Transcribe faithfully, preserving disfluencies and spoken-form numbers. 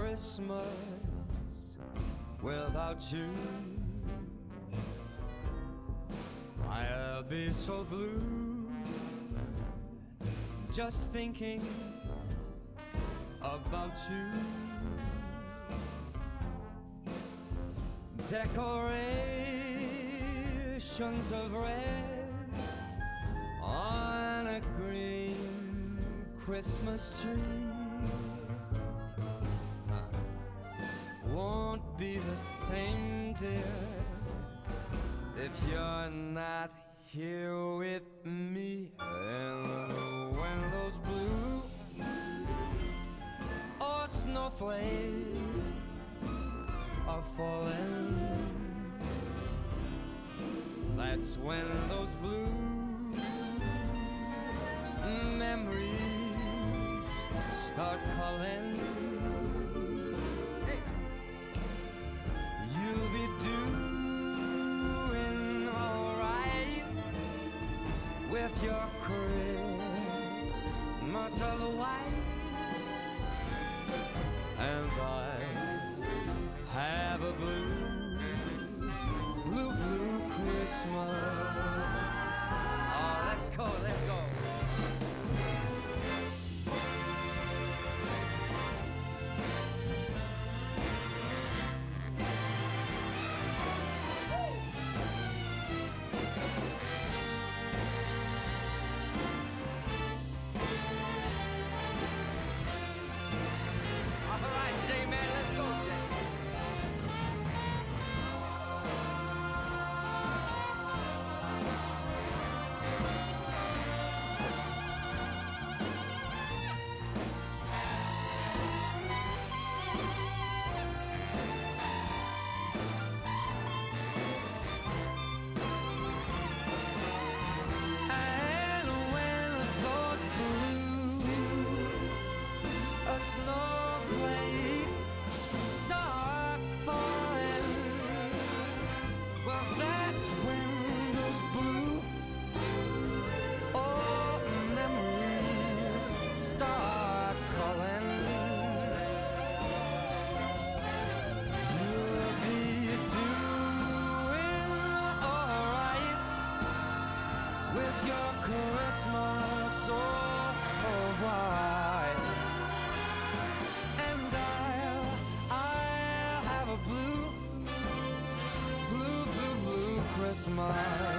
Christmas without you. I'll be so blue just thinking about you. Decorations of red on a green Christmas tree won't be the same, dear, if you're not here with me. And when those blue or snowflakes are falling, that's when those blue memories start calling. Hey. You'll be doing alright with your Christmas of white, and I have a blue, blue, blue Christmas. Oh, let's go, let's go. Snowflakes start falling, well, that's when those blue old memories start calling. You'll be doing alright with your Christmas so white. Blue, blue, blue, blue Christmas.